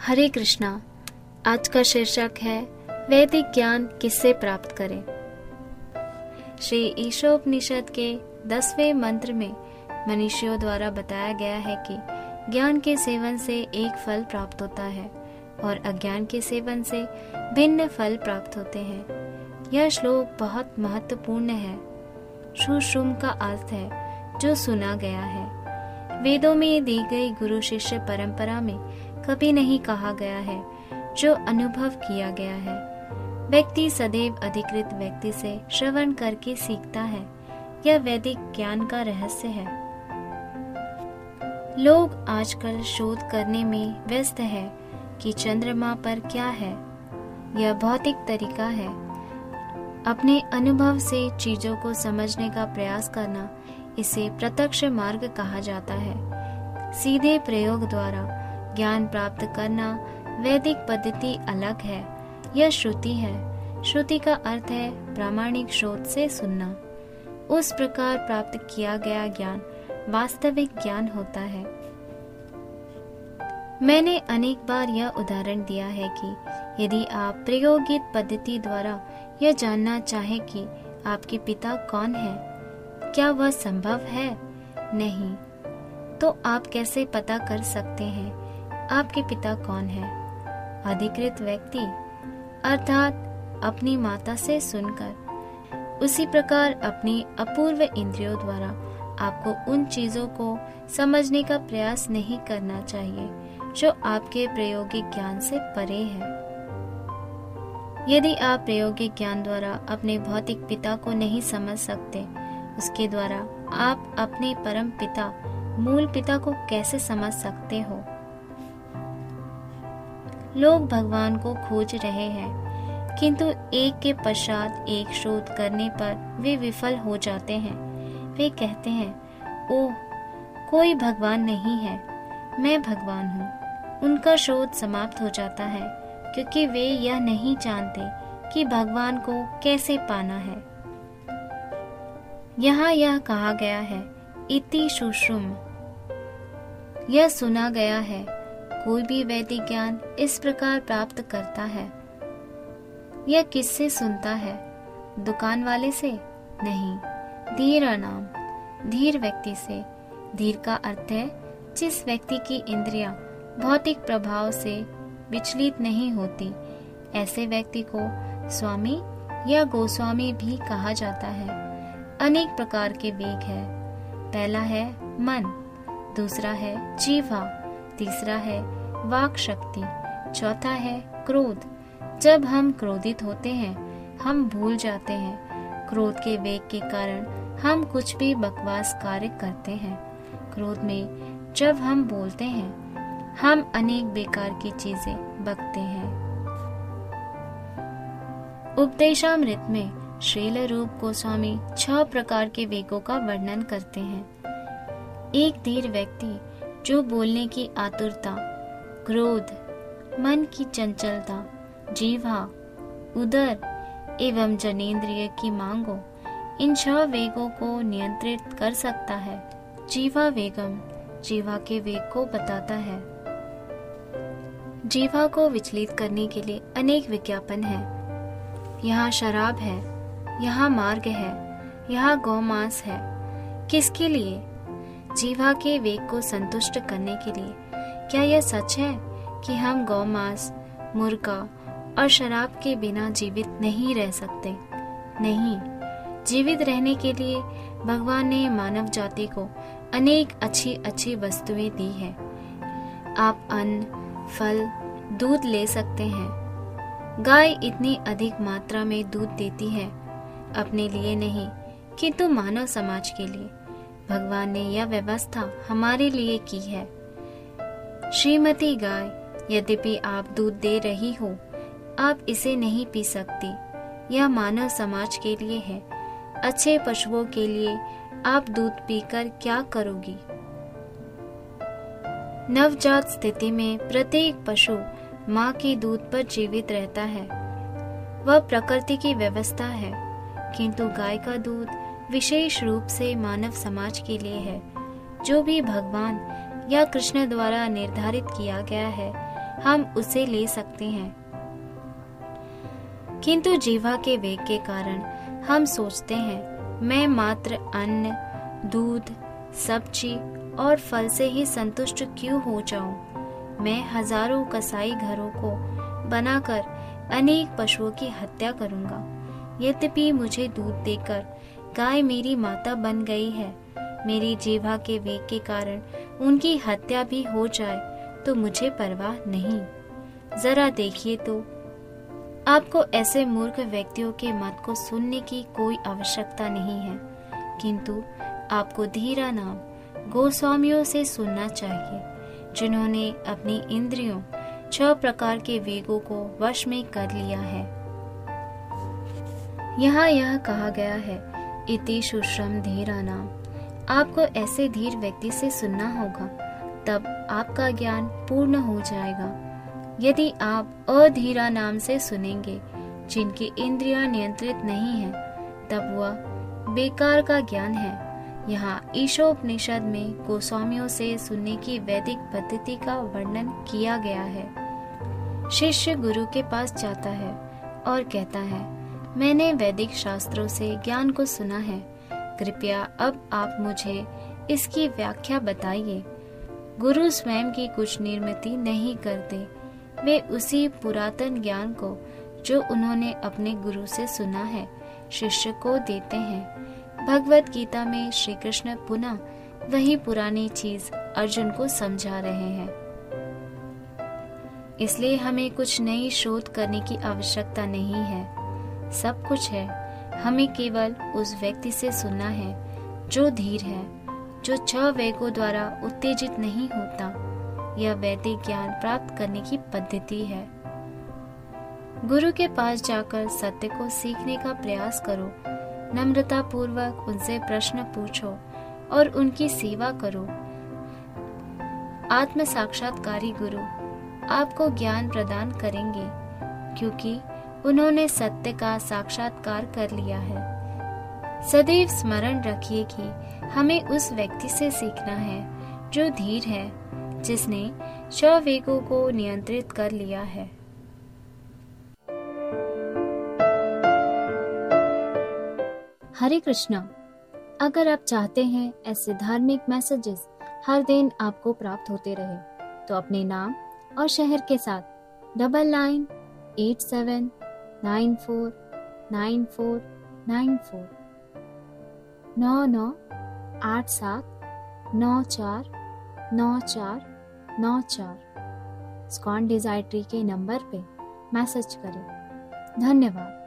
हरे कृष्णा। आज का शीर्षक है वैदिक ज्ञान किससे प्राप्त करें। श्री ईशोपनिषद के 10वें मंत्र में मनुष्यों द्वारा बताया गया है कि ज्ञान के सेवन से एक फल प्राप्त होता है और अज्ञान के सेवन से भिन्न फल प्राप्त होते हैं। यह श्लोक बहुत महत्वपूर्ण है। सुश्रुम का अर्थ है जो सुना गया है। वेदों में दी गई गुरु शिष्य परंपरा में कभी नहीं कहा गया है जो अनुभव किया गया है। व्यक्ति सदैव अधिकृत व्यक्ति से श्रवण करके सीखता है। यह वैदिक ज्ञान का रहस्य है। लोग आजकल शोध करने में व्यस्त है कि चंद्रमा पर क्या है। यह भौतिक तरीका है। अपने अनुभव से चीजों को समझने का प्रयास करना, इसे प्रत्यक्ष मार्ग कहा जाता है। सीधे प्रयोग द्वारा ज्ञान प्राप्त करना वैदिक पद्धति अलग है। यह श्रुति है। श्रुति का अर्थ है प्रामाणिक स्रोत से सुनना। उस प्रकार प्राप्त किया गया ज्ञान वास्तविक ज्ञान होता है। मैंने अनेक बार यह उदाहरण दिया है कि यदि आप प्रयोगित पद्धति द्वारा यह जानना चाहे कि आपके पिता कौन है, क्या वह संभव है? नहीं। तो आप कैसे पता कर सकते हैं आपके पिता कौन है? अधिकृत व्यक्ति अर्थात अपनी माता से सुनकर। उसी प्रकार अपनी अपूर्व इंद्रियों द्वारा आपको उन चीजों को समझने का प्रयास नहीं करना चाहिए जो आपके प्रायोगिक ज्ञान से परे है। यदि आप प्रायोगिक ज्ञान द्वारा अपने भौतिक पिता को नहीं समझ सकते, उसके द्वारा आप अपने परम पिता, मूल पिता को कैसे समझ सकते हो? लोग भगवान को खोज रहे हैं, किंतु एक के पश्चात एक शोध करने पर वे विफल हो जाते हैं। वे कहते हैं, ओह, कोई भगवान नहीं है, मैं भगवान हूँ। उनका शोध समाप्त हो जाता है क्योंकि वे यह नहीं जानते कि भगवान को कैसे पाना है। यहाँ यह कहा गया है, इति सुश्रुम। यह सुना गया है। कोई भी वैदिक ज्ञान इस प्रकार प्राप्त करता है। यह किससे सुनता है? दुकान वाले से? नहीं, धीर नाम, धीर व्यक्ति से। धीर का अर्थ है जिस व्यक्ति की इंद्रियां भौतिक प्रभाव से विचलित नहीं होती। ऐसे व्यक्ति को स्वामी या गोस्वामी भी कहा जाता है। अनेक प्रकार के वेग है। पहला है मन, दूसरा है जीवा, तीसरा है वाक शक्ति, चौथा है क्रोध। जब हम क्रोधित होते हैं, हम भूल जाते हैं। क्रोध के वेग के कारण हम कुछ भी बकवास कार्य करते हैं। क्रोध में जब हम बोलते हैं, हम अनेक बेकार की चीजें बकते हैं। उपदेशामृत में श्रील रूप गोस्वामी 6 प्रकार के वेगों का वर्णन करते हैं। एक धीर व्यक्ति जो बोलने की आतुरता, क्रोध, मन की चंचलता, जीवा, उदर एवं जनेंद्रिय की मांगों, इन 6 वेगों को नियंत्रित कर सकता है। जीवा वेगम जीवा के वेग को बताता है। जीवा को विचलित करने के लिए अनेक विज्ञापन है। यहाँ शराब है, यहाँ मार्ग है, यहाँ गौमांस है। किसके लिए? जीवा के वेग को संतुष्ट करने के लिए। क्या यह सच है कि हम गौमांस, मुर्गा और शराब के बिना जीवित नहीं रह सकते? नहीं। जीवित रहने के लिए भगवान ने मानव जाति को अनेक अच्छी अच्छी वस्तुएं दी है। आप अन्न, फल, दूध ले सकते हैं। गाय इतनी अधिक मात्रा में दूध देती है, अपने लिए नहीं किंतु मानव समाज के लिए। भगवान ने यह व्यवस्था हमारे लिए की है। श्रीमती गाय, यद्यपि आप दूध दे रही हो, आप इसे नहीं पी सकती। यह मानव समाज के लिए है। अच्छे पशुओं के लिए आप दूध पीकर क्या करोगी? नवजात स्थिति में प्रत्येक पशु माँ के दूध पर जीवित रहता है। वह प्रकृति की व्यवस्था है, किंतु गाय का दूध विशेष रूप से मानव समाज के लिए है। जो भी भगवान या कृष्ण द्वारा निर्धारित किया गया है, हम उसे ले सकते हैं। किंतु जीवा के वेग के कारण हम सोचते हैं मैं मात्र अन्न, दूध, सब्जी और फल से ही संतुष्ट क्यों हो जाऊं। मैं हजारों कसाई घरों को बनाकर अनेक पशुओं की हत्या करूंगा। यद्यपि मुझे दूध देकर गाय मेरी माता बन गई है, मेरी जीवा के वेग के कारण उनकी हत्या भी हो जाए तो मुझे परवाह नहीं। जरा देखिए तो, आपको ऐसे मूर्ख व्यक्तियों के मत को सुनने की कोई आवश्यकता नहीं है, किंतु आपको धीरा नाम गोस्वामियों से सुनना चाहिए, जिन्होंने अपनी इंद्रियों 6 प्रकार के वेगों को वश में कर लिया है। यहाँ यह कहा गया है, इति शुश्रम धीरा नाम। आपको ऐसे धीर व्यक्ति से सुनना होगा, तब आपका ज्ञान पूर्ण हो जाएगा। यदि आप अधीरा नाम से सुनेंगे, जिनकी इंद्रियां नियंत्रित नहीं है, तब वह बेकार का ज्ञान है। यहाँ ईशोपनिषद में गोस्वामियों से सुनने की वैदिक पद्धति का वर्णन किया गया है। शिष्य गुरु के पास जाता है और कहता है, मैंने वैदिक शास्त्रों से ज्ञान को सुना है, कृपया अब आप मुझे इसकी व्याख्या बताइए। गुरु स्वयं की कुछ निर्मिति नहीं करते, वे उसी पुरातन ज्ञान को जो उन्होंने अपने गुरु से सुना है शिष्य को देते हैं। भगवत गीता में श्री कृष्ण पुनः वही पुरानी चीज अर्जुन को समझा रहे हैं। इसलिए हमें कुछ नई शोध करने की आवश्यकता नहीं है, सब कुछ है। हमें केवल उस व्यक्ति से सुनना है जो धीर है, जो 6 वेगों द्वारा उत्तेजित नहीं होता। यह वैदिक ज्ञान प्राप्त करने की पद्धति है। गुरु के पास जाकर सत्य को सीखने का प्रयास करो, नम्रता पूर्वक उनसे प्रश्न पूछो और उनकी सेवा करो। आत्म साक्षात्कारी गुरु आपको ज्ञान प्रदान करेंगे, क्योंकि उन्होंने सत्य का साक्षात्कार कर लिया है। सदैव स्मरण रखिए कि हमें उस व्यक्ति से सीखना है जो धीर है, जिसने 6 वेगों को नियंत्रित कर लिया है। हरे कृष्णा। अगर आप चाहते हैं ऐसे धार्मिक मैसेजेस हर दिन आपको प्राप्त होते रहे, तो अपने नाम और शहर के साथ 9987949494 9987949494 स्कॉन डिजायर ट्री के नंबर पे मैसेज करें। धन्यवाद।